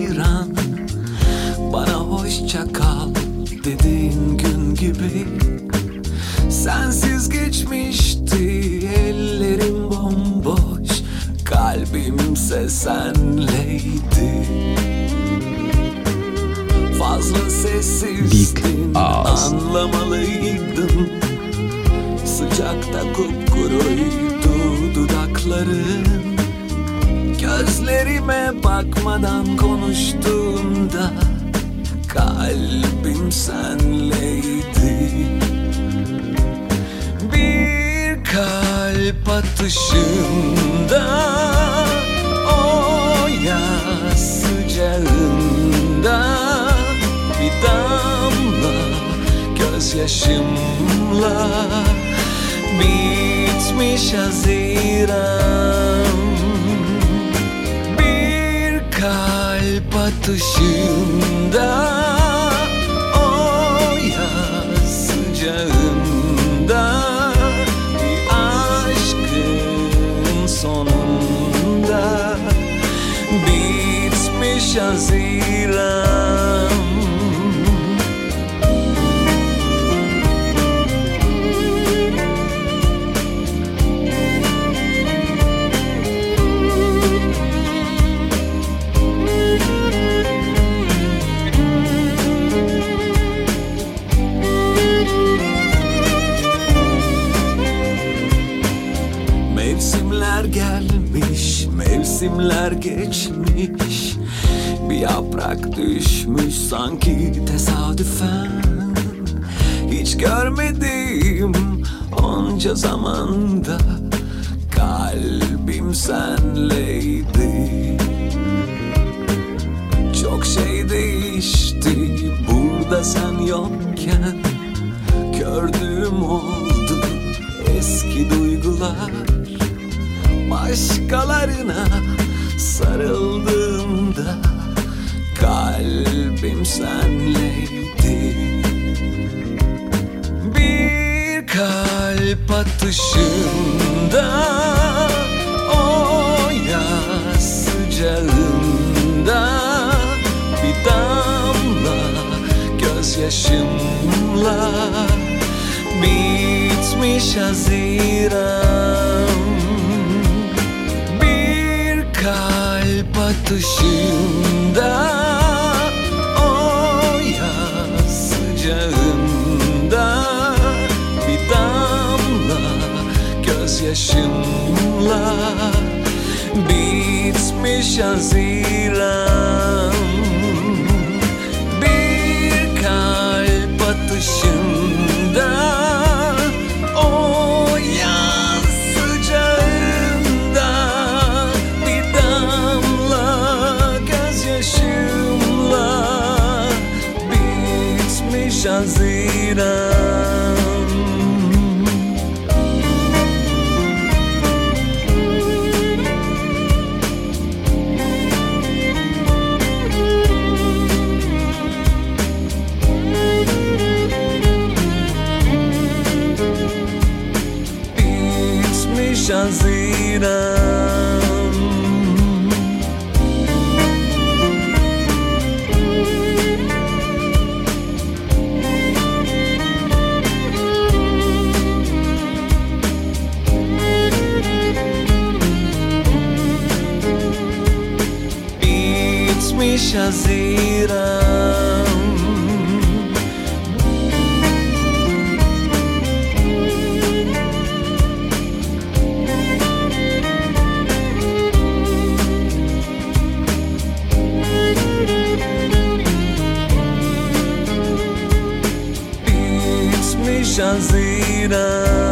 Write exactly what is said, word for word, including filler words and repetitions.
Haziran, bana hoşça kal dediğin gün gibi. Sensiz geçmişti ellerim bomboş, kalbimse senleydi. Fazla sessizdin, anlamalıydım. Sıcakta kupkuruydu dudakların. Gözlerime bakmadan konuştuğunda kalbim senleydi. Bir kalp atışında, o yaz sıcağında, bir damla gözyaşımla bitmiş Haziran. Bir kalp atışında, o yaz sıcağında, bir aşkın sonunda bitmiş Haziran. Mevsimler gelmiş, mevsimler geçmiş. Bir yaprak düşmüş sanki tesadüfen. Hiç görmedim onca zamanda, kalbim senleydi. Çok şey değişti burada sen yokken. Gördüğüm oldu eski duygular. Başkalarına sarıldığımda kalbim senleydi. Bir kalp atışında, o yaz sıcağında, bir damla gözyaşımla bitmiş Haziran. Kalp atışında, o yaz sıcağında, bir damla gözyaşımla bitmiş Haziran. Bir kalp atışında, o yaz sıcağında, bitmiş Haziran. Bitmiş Haziran. Bitmiş Haziran. Bitmiş Haziran.